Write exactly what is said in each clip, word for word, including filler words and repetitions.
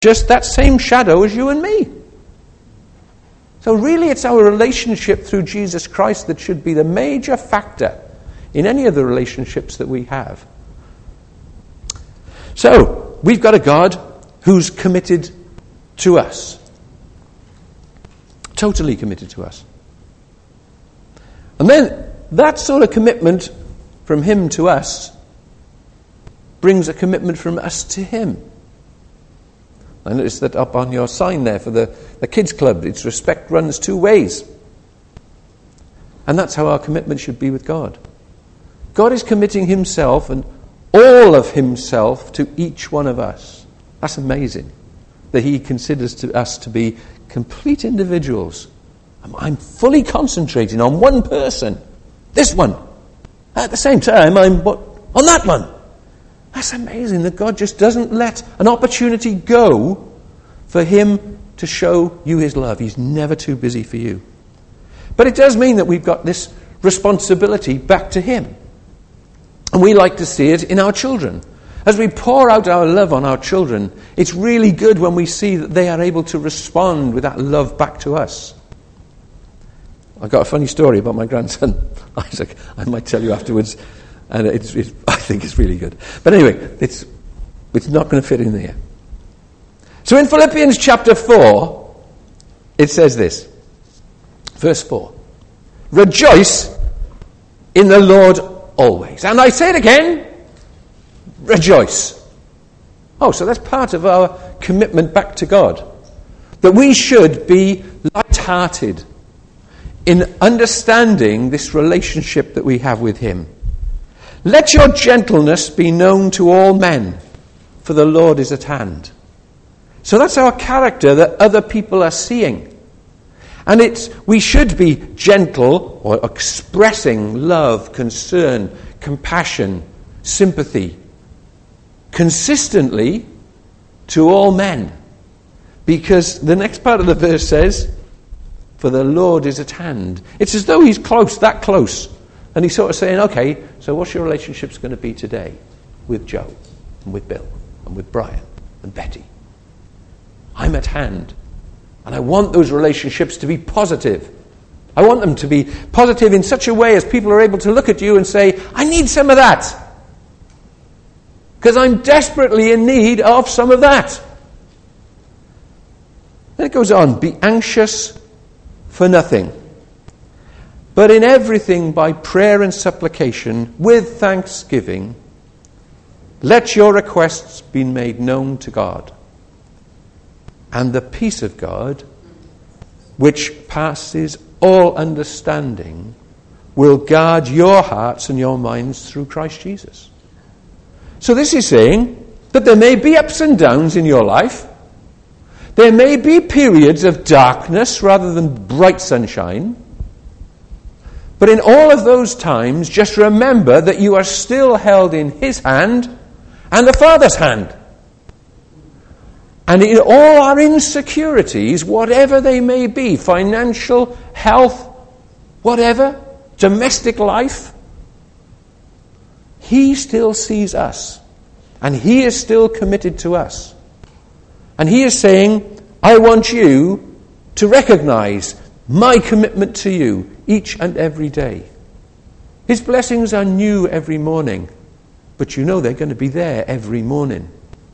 just that same shadow as you and me. So really it's our relationship through Jesus Christ that should be the major factor in any of the relationships that we have. So, we've got a God who's committed to us. Totally committed to us. And then that sort of commitment from him to us brings a commitment from us to him. I noticed that up on your sign there for the, the kids club. It's respect runs two ways. And that's how our commitment should be with God. God is committing himself and all of himself to each one of us. That's amazing. That he considers to us to be complete individuals. I'm, I'm fully concentrating on one person. This one. At the same time, I'm what, on that one. That's amazing that God just doesn't let an opportunity go for him to show you his love. He's never too busy for you. But it does mean that we've got this responsibility back to him. And we like to see it in our children. As we pour out our love on our children, it's really good when we see that they are able to respond with that love back to us. I've got a funny story about my grandson, Isaac. I might tell you afterwards, and it's, it's, I think it's really good. But anyway, it's, it's not going to fit in there. So in Philippians chapter four, it says this. Verse four. Rejoice in the Lord always. And I say it again, rejoice. Oh, so that's part of our commitment back to God. That we should be light-hearted in understanding this relationship that we have with him. Let your gentleness be known to all men, for the Lord is at hand. So that's our character that other people are seeing. And it's we should be gentle or expressing love, concern, compassion, sympathy consistently to all men. Because the next part of the verse says, for the Lord is at hand. It's as though he's close, that close. And he's sort of saying, okay, so what's your relationships going to be today with Joe and with Bill and with Brian and Betty? I'm at hand. And I want those relationships to be positive. I want them to be positive in such a way as people are able to look at you and say, I need some of that. Because I'm desperately in need of some of that. Then it goes on, be anxious for nothing, but in everything by prayer and supplication with thanksgiving, let your requests be made known to God. And the peace of God, which passes all understanding, will guard your hearts and your minds through Christ Jesus. So this is saying that there may be ups and downs in your life. There may be periods of darkness rather than bright sunshine. But in all of those times, just remember that you are still held in his hand and the Father's hand. And in all our insecurities, whatever they may be, financial, health, whatever, domestic life, he still sees us. And he is still committed to us. And he is saying, I want you to recognize my commitment to you each and every day. His blessings are new every morning, but you know they're going to be there every morning.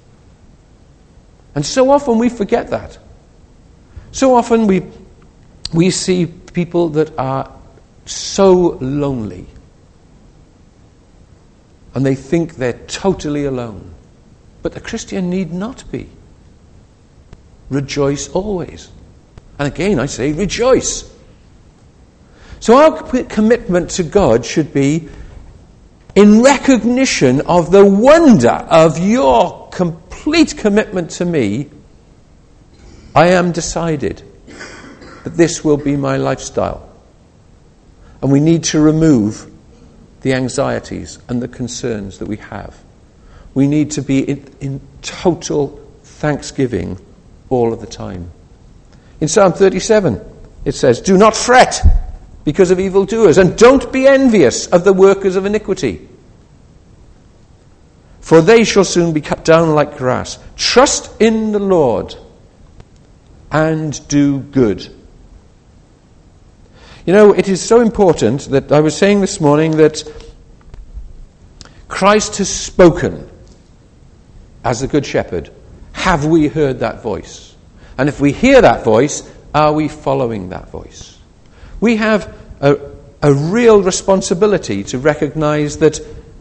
And so often we forget that. So often we we see people that are so lonely. And they think they're totally alone. But the Christian need not be. Rejoice always. And again I say rejoice. So our commitment to God should be in recognition of the wonder of your complete commitment to me. I am decided that this will be my lifestyle. And we need to remove the anxieties and the concerns that we have. We need to be in, in total thanksgiving all of the time. In Psalm thirty-seven, it says, do not fret because of evildoers, and don't be envious of the workers of iniquity. for they shall soon be cut down like grass. Trust in the Lord and do good. You know, it is so important that I was saying this morning that Christ has spoken as the Good Shepherd. Have we heard that voice? And if we hear that voice, are we following that voice? We have a, a real responsibility to recognize that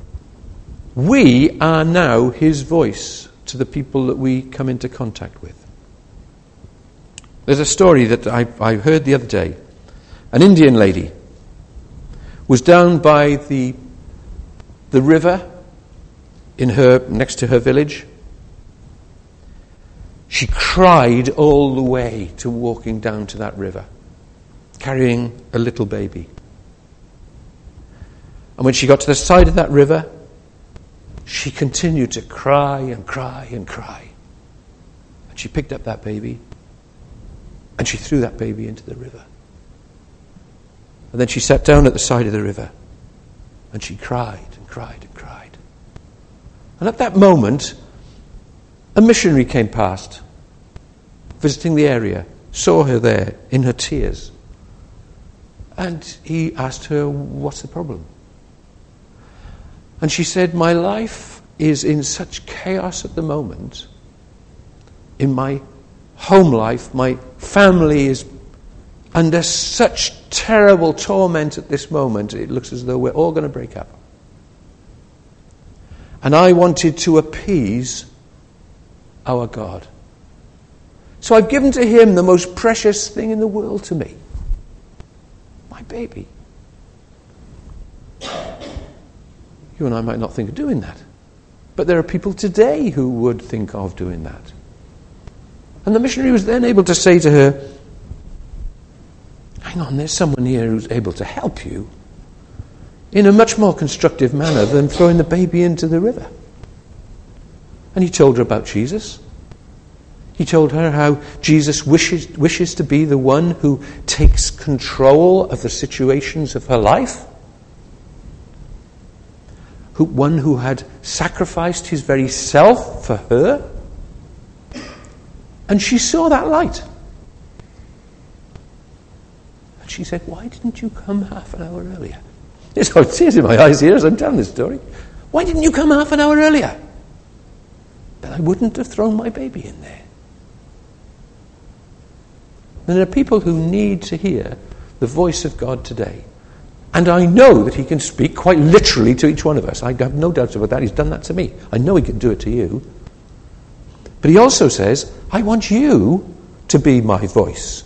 we are now his voice to the people that we come into contact with. There's a story that I, I heard the other day. An Indian lady was down by the the river in her next to her village. She cried all the way to walking down to that river, carrying a little baby. And when she got to the side of that river, she continued to cry and cry and cry. And she picked up that baby and she threw that baby into the river. And then she sat down at the side of the river and she cried and cried and cried. And at that moment, a missionary came past, visiting the area, saw her there in her tears. And he asked her, what's the problem? And she said, my life is in such chaos at the moment. In my home life, my family is under such terrible torment at this moment, it looks as though we're all going to break up. And I wanted to appease our God. So I've given to him the most precious thing in the world to me. My baby. You and I might not think of doing that. But there are people today who would think of doing that. And the missionary was then able to say to her, hang on, there's someone here who's able to help you in a much more constructive manner than throwing the baby into the river. And he told her about Jesus. He told her how Jesus wishes, wishes to be the one who takes control of the situations of her life. Who, one who had sacrificed his very self for her. And she saw that light. And she said, why didn't you come half an hour earlier? There's no tears in my eyes here as I'm telling this story. Why didn't you come half an hour earlier? Then I wouldn't have thrown my baby in there. And there are people who need to hear the voice of God today. And I know that he can speak quite literally to each one of us. I have no doubts about that. He's done that to me. I know he can do it to you. But he also says, I want you to be my voice.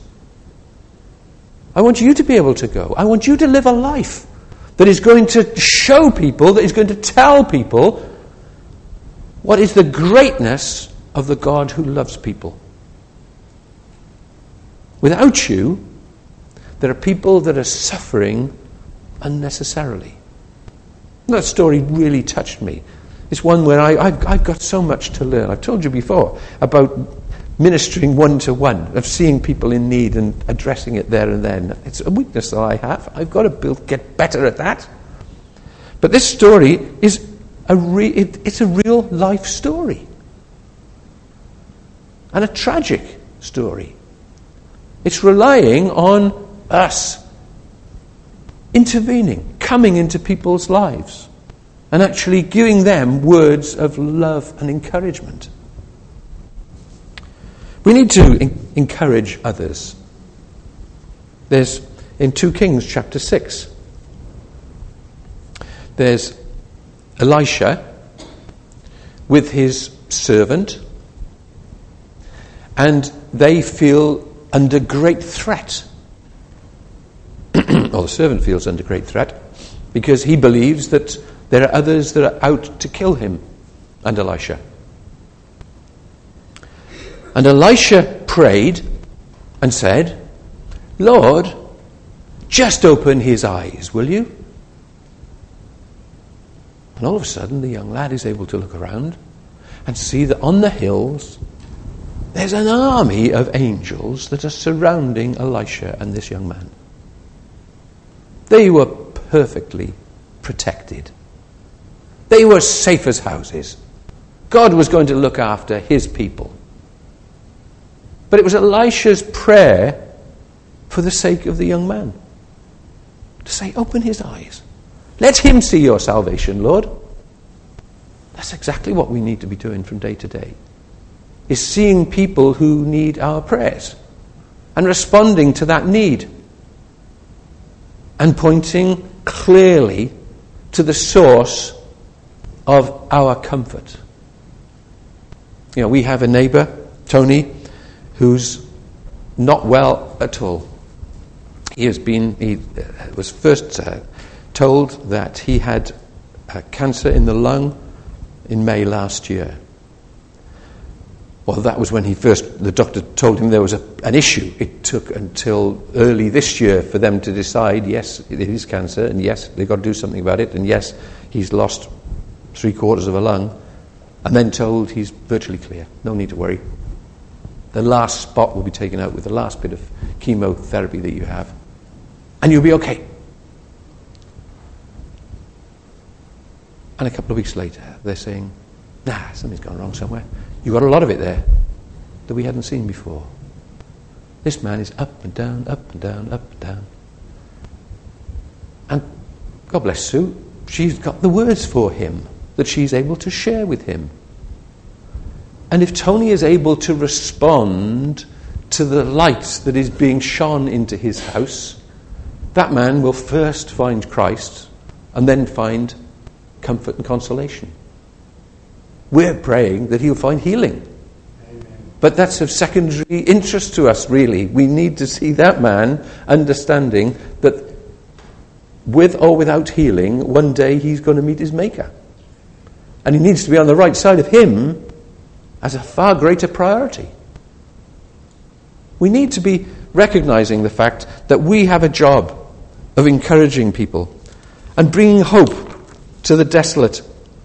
I want you to be able to go. I want you to live a life that is going to show people, that is going to tell people what is the greatness of the God who loves people. Without you, there are people that are suffering unnecessarily. That story really touched me. It's one where I, I've, I've got so much to learn. I've told you before about ministering one-to-one, of seeing people in need and addressing it there and then. It's a weakness that I have. I've got to build, get better at that. But this story is a re, it, it's a real life story. And a tragic story. It's relying on us intervening, coming into people's lives, and actually giving them words of love and encouragement. We need to in- encourage others. There's, in Second Kings chapter six, there's Elisha with his servant, and they feel under great threat. Well, the servant feels under great threat because he believes that there are others that are out to kill him and Elisha. And Elisha prayed and said, Lord, just open his eyes, will you? And all of a sudden, the young lad is able to look around and see that on the hills, there's an army of angels that are surrounding Elisha and this young man. They were perfectly protected. They were safe as houses. God was going to look after his people. But it was Elisha's prayer for the sake of the young man. To say, open his eyes. Let him see your salvation, Lord. That's exactly what we need to be doing from day to day. Is seeing people who need our prayers. And responding to that need. And pointing clearly to the source of our comfort. You know, we have a neighbour, Tony, who's not well at all. He has been, he was first uh, told that he had uh, cancer in the lung in May last year. Well, that was when he first, the doctor told him there was a, an issue. It took until early this year for them to decide, yes, it is cancer, and yes, they've got to do something about it, and yes, he's lost three quarters of a lung, and then told he's virtually clear. No need to worry. The last spot will be taken out with the last bit of chemotherapy that you have, and you'll be okay. And a couple of weeks later, they're saying, nah, something's gone wrong somewhere. You've got a lot of it there that we hadn't seen before. This man is up and down, up and down, up and down. And God bless Sue, she's got the words for him that she's able to share with him. And if Tony is able to respond to the light that is being shone into his house, that man will first find Christ and then find comfort and consolation. We're praying that he'll find healing. Amen. But that's of secondary interest to us, really. We need to see that man understanding that with or without healing, one day he's going to meet his Maker. And he needs to be on the right side of him as a far greater priority. We need to be recognizing the fact that we have a job of encouraging people and bringing hope to the desolate.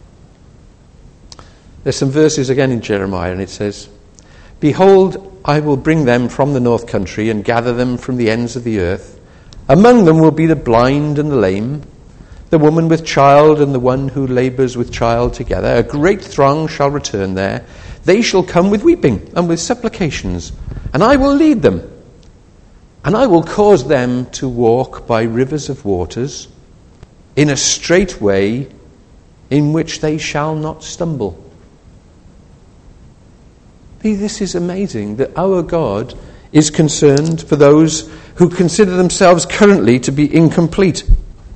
There's some verses again in Jeremiah, and it says, behold, I will bring them from the north country and gather them from the ends of the earth. Among them will be the blind and the lame, the woman with child and the one who labours with child together. A great throng shall return there. They shall come with weeping and with supplications, and I will lead them. And I will cause them to walk by rivers of waters in a straight way in which they shall not stumble. This is amazing that our God is concerned for those who consider themselves currently to be incomplete.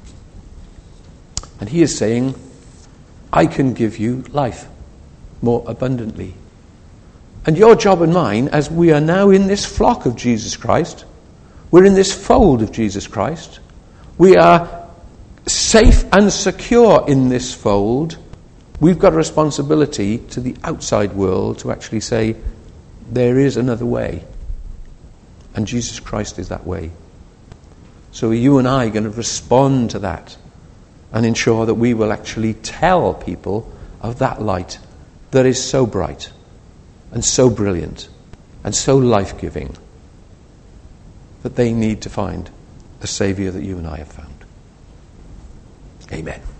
And he is saying, I can give you life more abundantly. And your job and mine, as we are now in this flock of Jesus Christ, we're in this fold of Jesus Christ, we are safe and secure in this fold. We've got a responsibility to the outside world to actually say, there is another way. And Jesus Christ is that way. So are you and I going to respond to that and ensure that we will actually tell people of that light that is so bright and so brilliant and so life-giving that they need to find the Saviour that you and I have found. Amen.